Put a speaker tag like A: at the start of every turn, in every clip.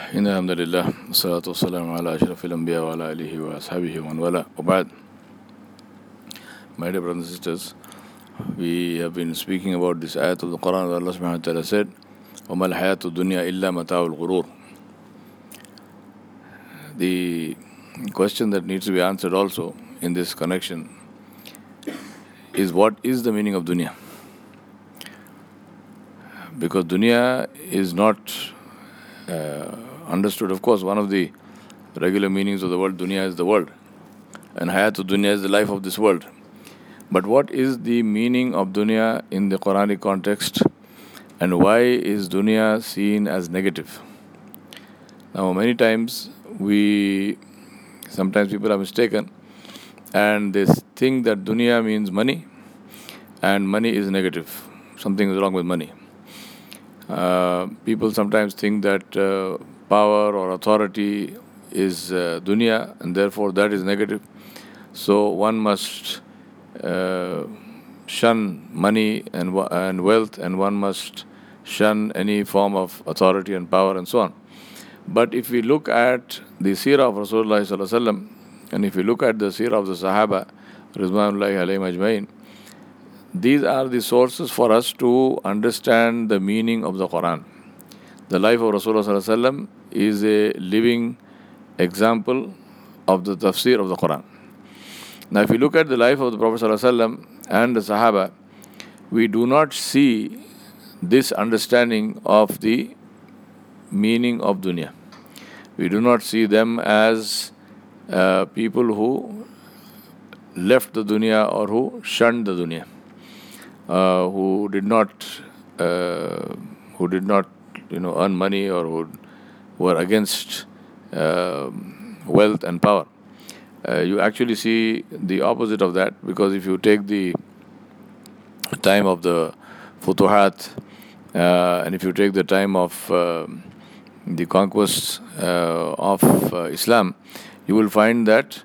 A: إن الحمد لله والصلاة والسلام على أشرف الأنبياء وعلى آله وأصحابه ومن والاه وبعد. My dear brothers and sisters, we have been speaking about this ayat of the Quran where Allah subhanahu wa ta'ala said, وَمَا الْحَيَاةُ الدُّنْيَا إِلَّا مَتَاعُ الْغُرُورِ. The question that needs to be answered also in this connection is, what is the meaning of dunya? Because dunya is not understood. Of course, one of the regular meanings of the word dunya is the world, and hayatu dunya is the life of this world. But what is the meaning of dunya in the Quranic context, and why is dunya seen as negative? Now, many times sometimes people are mistaken, and they think that dunya means money, and money is negative. Something is wrong with money. People sometimes think that power or authority is dunya, and therefore that is negative. So one must shun money and wealth, and one must shun any form of authority and power and so on. But if we look at the seerah of Rasulullah sallallahu alaihi wasallam, and if we look at the seerah of the Sahaba, Rizwanullahi alayhim ajmain, these are the sources for us to understand the meaning of the Quran. The life of Rasulullah sallallahu alaihi wasallam is a living example of the tafsir of the Quran. Now, if you look at the life of the Prophet sallallahu alaihi wasallam and the Sahaba, we do not see this understanding of the meaning of dunya. We do not see them as people who left the dunya or who shunned the dunya. Who did not earn money, or who were against wealth and power. You actually see the opposite of that, because if you take the time of the Futuhat, and if you take the time of the conquests of Islam, you will find that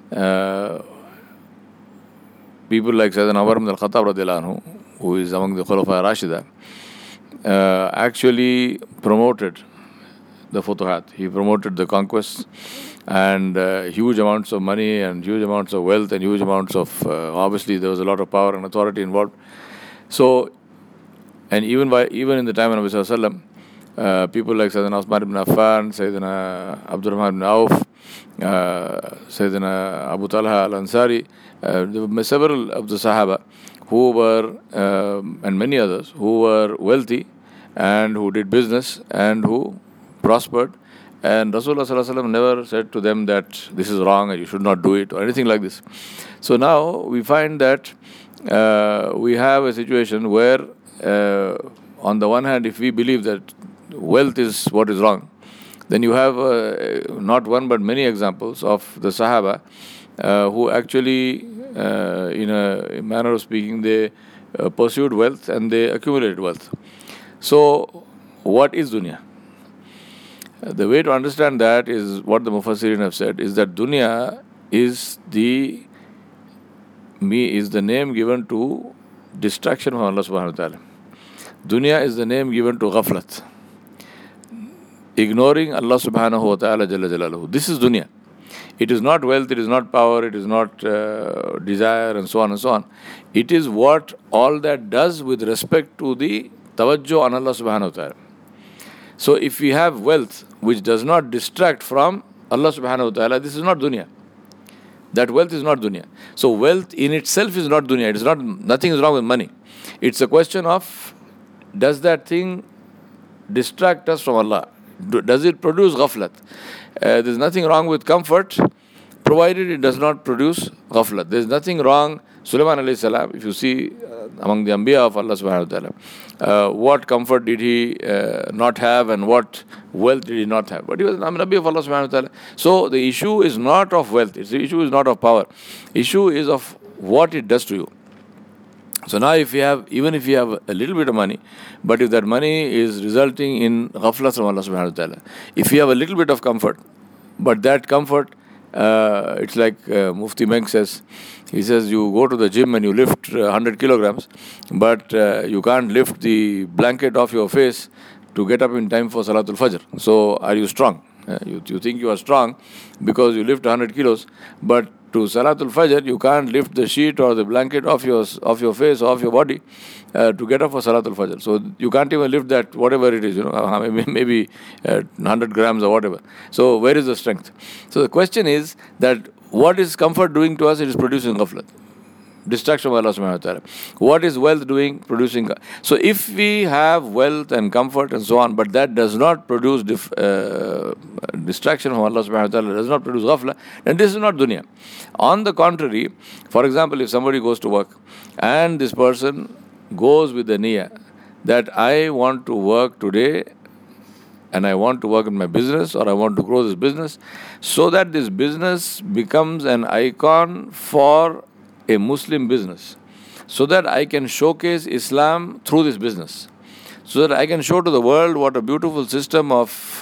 A: people like Sayyidina Umar ibn al-Khattab radiallahu anhu, who is among the Khulafa Rashida, actually promoted the Futuhat. He promoted the conquests, and huge amounts of money and huge amounts of wealth and huge amounts of, obviously there was a lot of power and authority involved. So, and even in the time of Nabi Sallallahu Alaihi Wasallam, people like Sayyidina Uthman ibn Affan, Sayyidina Abdurrahman ibn Auf, Sayyidina Abu Talha al-Ansari, there were several of the Sahaba who were, and many others, who were wealthy and who did business and who prospered. And Rasulullah sallallahu alaihi wasallam never said to them that this is wrong and you should not do it or anything like this. So now we find that we have a situation where, on the one hand, if we believe that wealth is what is wrong, then you have not one but many examples of the Sahaba who actually, in a manner of speaking, they pursued wealth and they accumulated wealth. So, what is dunya? The way to understand that is what the Mufassirin have said, is that dunya is the name given to distraction from Allah subhanahu wa ta'ala. Dunya is the name given to ghaflat, ignoring Allah subhanahu wa ta'ala jalla jalaluhu. This is dunya. It is not wealth, it is not power, it is not desire, and so on and so on. It is what all that does with respect to the tawajjuh on Allah subhanahu wa ta'ala. So if we have wealth which does not distract from Allah subhanahu wa ta'ala, this is not dunya. That wealth is not dunya. So wealth in itself is not dunya. It is not, nothing is wrong with money. It's a question of, does that thing distract us from Allah? Does it produce ghaflat? There's nothing wrong with comfort, provided it does not produce ghaflat. There's nothing wrong. Sulaiman alayhi salam, if you see among the Anbiya of Allah subhanahu wa ta'ala, what comfort did he not have, and what wealth did he not have? But he was an Nabi of Allah subhanahu wa ta'ala. So the issue is not of wealth, the issue is not of power. Issue is of what it does to you. So now even if you have a little bit of money, but if that money is resulting in ghaflat from Allah subhanahu wa ta'ala, if you have a little bit of comfort, but that comfort, it's like Mufti Menk says, he says you go to the gym and you lift 100 kilograms, but you can't lift the blanket off your face to get up in time for Salatul Fajr. So are you strong? You think you are strong because you lift 100 kilos, but to Salatul Fajr, you can't lift the sheet or the blanket off your face, off your body to get up for Salatul Fajr. So you can't even lift that, whatever it is, maybe 100 grams or whatever. So where is the strength? So the question is that what is comfort doing to us? It is producing ghaflat, distraction of Allah subhanahu wa ta'ala. What is wealth doing? Producing. So if we have wealth and comfort and so on, but that does not produce distraction from Allah subhanahu wa ta'ala, does not produce ghafla, then this is not dunya. On the contrary, for example, if somebody goes to work and this person goes with the niyyah that I want to work today and I want to work in my business, or I want to grow this business, so that this business becomes an icon for a Muslim business, so that I can showcase Islam through this business, so that I can show to the world what a beautiful system of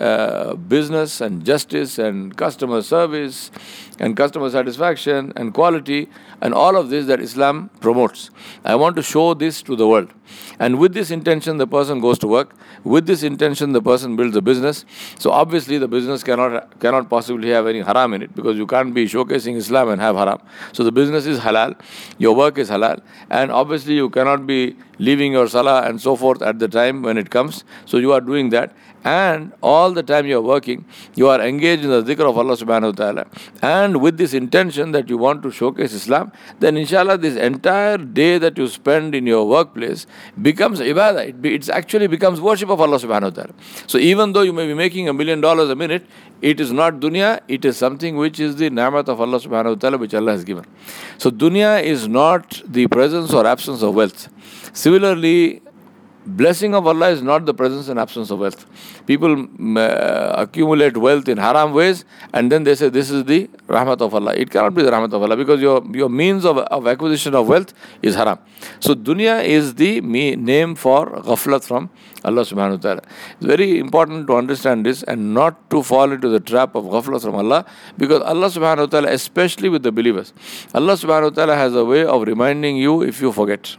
A: business and justice and customer service and customer satisfaction and quality and all of this that Islam promotes. I want to show this to the world. And with this intention, the person goes to work. With this intention, the person builds a business. So obviously, the business cannot possibly have any haram in it, because you can't be showcasing Islam and have haram. So the business is halal, your work is halal, and obviously you cannot be leaving your salah and so forth at the time when it comes. So you are doing that. And all the time you are working, you are engaged in the dhikr of Allah subhanahu wa ta'ala, and with this intention that you want to showcase Islam, then inshallah this entire day that you spend in your workplace becomes ibadah. It actually becomes worship of Allah subhanahu wa ta'ala. So even though you may be making $1 million a minute, it is not dunya, it is something which is the ni'mat of Allah subhanahu wa ta'ala, which Allah has given. So dunya is not the presence or absence of wealth. Similarly, blessing of Allah is not the presence and absence of wealth. People accumulate wealth in haram ways, and then they say this is the rahmat of Allah. It cannot be the rahmat of Allah, because your means of acquisition of wealth is haram. So dunya is the name for ghaflat from Allah subhanahu wa ta'ala. It's very important to understand this and not to fall into the trap of ghaflat from Allah, because Allah subhanahu wa ta'ala, especially with the believers, Allah subhanahu wa ta'ala has a way of reminding you if you forget.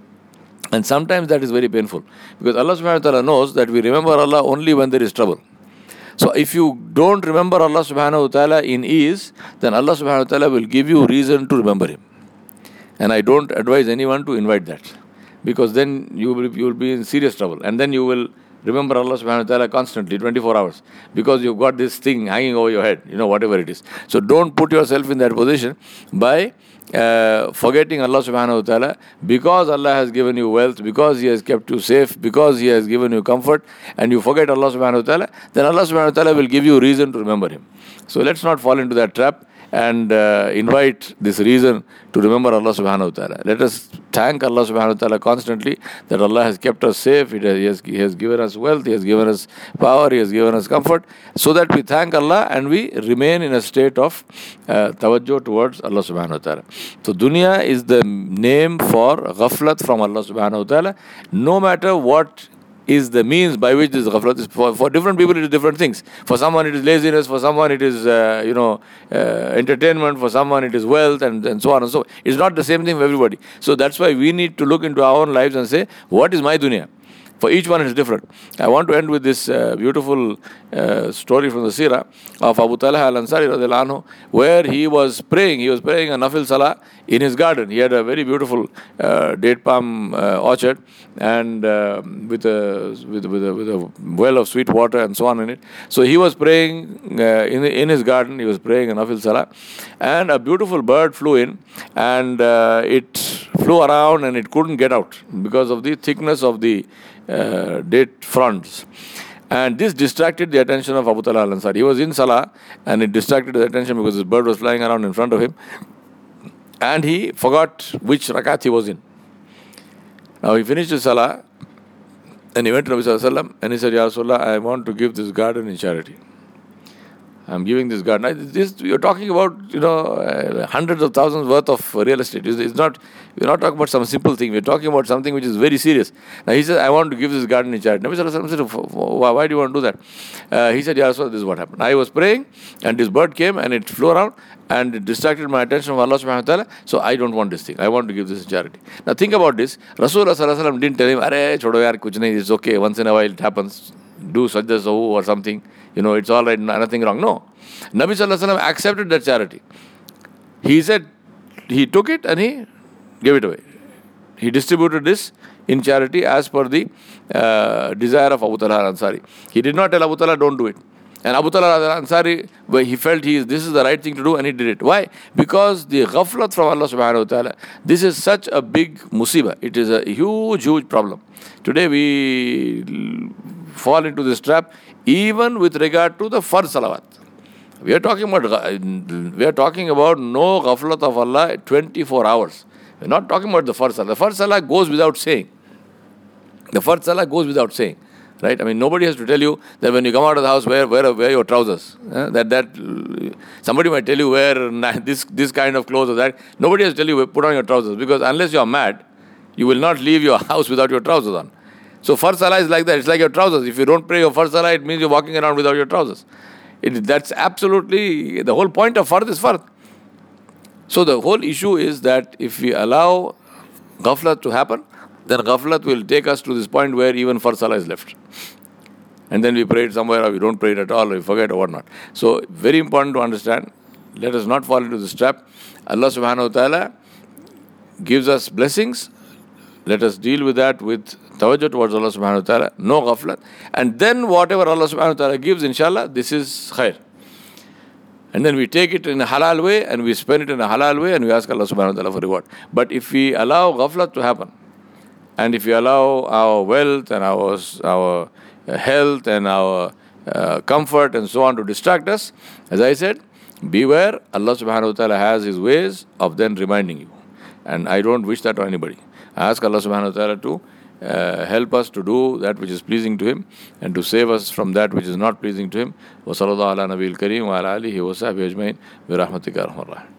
A: And sometimes that is very painful, because Allah subhanahu wa ta'ala knows that we remember Allah only when there is trouble. So if you don't remember Allah subhanahu wa ta'ala in ease, then Allah subhanahu wa ta'ala will give you reason to remember Him. And I don't advise anyone to invite that, because then you will be in serious trouble, and then you will remember Allah subhanahu wa ta'ala constantly, 24 hours, because you've got this thing hanging over your head, whatever it is. So don't put yourself in that position by forgetting Allah subhanahu wa ta'ala, because Allah has given you wealth, because He has kept you safe, because He has given you comfort, and you forget Allah subhanahu wa ta'ala, then Allah subhanahu wa ta'ala will give you reason to remember Him. So let's not fall into that trap and invite this reason to remember Allah subhanahu wa ta'ala. Let us thank Allah subhanahu wa ta'ala constantly that Allah has kept us safe, He has given us wealth, He has given us power, He has given us comfort, so that we thank Allah and we remain in a state of tawajjuh towards Allah subhanahu wa ta'ala. So dunya is the name for ghaflat from Allah subhanahu wa ta'ala, no matter what is the means by which this ghaflat is. For different people it is different things. For someone it is laziness, for someone it is entertainment, for someone it is wealth, and so on and so on. It's not the same thing for everybody. So that's why we need to look into our own lives and say, what is my dunya? For each one it is different. I want to end with this beautiful story from the Sirah of Abu Talha al-Ansari radhiyallahu anhu, where he was praying a nafil salah in his garden. He had a very beautiful date palm orchard, and with a well of sweet water and so on in it. So he was praying in his garden. He was praying a nafil salah, and a beautiful bird flew in, and it flew around and it couldn't get out because of the thickness of the date fronds. And this distracted the attention of Abu Talha al-Ansari. He was in salah, and it distracted the attention because this bird was flying around in front of him, and he forgot which rakat he was in. Now he finished his salah, and he went to Nabi Sallallahu Alaihi Wasallam, and he said, Ya Rasulullah, I want to give this garden in charity. I'm giving this garden. You're talking about, hundreds of thousands worth of real estate. It's not, we're not talking about some simple thing. We're talking about something which is very serious. Now he says, I want to give this garden in charity. Nabi Sallallahu Alaihi Wasallam said, why do you want to do that? He said, Ya Rasulullah, this is what happened. I was praying and this bird came and it flew around and it distracted my attention from Allah subhanahu wa ta'ala. So I don't want this thing. I want to give this in charity. Now think about this. Rasulullah Sallallahu Alaihi Wasallam didn't tell him, Arey, chodo yaar, kuch nahi, it's okay. Once in a while it happens. Do sajda sahu or something. It's all right, nothing wrong. No. Nabi Sallallahu Alaihi Wasallam accepted that charity. He said, he took it and he gave it away. He distributed this in charity as per the desire of Abu Talha al-Ansari. He did not tell Abu Talha, don't do it. And Abu Talha al-Ansari, he felt this is the right thing to do and he did it. Why? Because the ghaflat from Allah subhanahu wa ta'ala, this is such a big musibah. It is a huge, huge problem. Today we fall into this trap even with regard to the farz salawat. We are talking about no ghaflat of Allah 24 hours. We are not talking about the farz salah. The farz salah goes without saying. Right? I mean, nobody has to tell you that when you come out of the house, wear your trousers. That somebody might tell you wear this kind of clothes or that. Nobody has to tell you put on your trousers, because unless you are mad, you will not leave your house without your trousers on. So farz salah is like that. It's like your trousers. If you don't pray your farz salah, it means you're walking around without your trousers. That's absolutely the whole point of farz is farz. So the whole issue is that if we allow ghaflat to happen, then ghaflat will take us to this point where even farz salah is left. And then we pray it somewhere, or we don't pray it at all, or we forget or whatnot. So very important to understand, let us not fall into this trap. Allah subhanahu wa ta'ala gives us blessings. Let us deal with that with tawajjuh towards Allah subhanahu wa ta'ala, no ghaflat. And then whatever Allah subhanahu wa ta'ala gives, inshallah, this is khair. And then we take it in a halal way and we spend it in a halal way and we ask Allah subhanahu wa ta'ala for reward. But if we allow ghaflat to happen, and if we allow our wealth and our health and our comfort and so on to distract us, as I said, beware, Allah subhanahu wa ta'ala has His ways of then reminding you. And I don't wish that on anybody. I ask Allah subhanahu wa ta'ala to help us to do that which is pleasing to Him and to save us from that which is not pleasing to Him. Wa sallallahu ala nabiyil kareem wa ala alihi wa sahbihi ajmain bi rahmatika arhamar rahimin.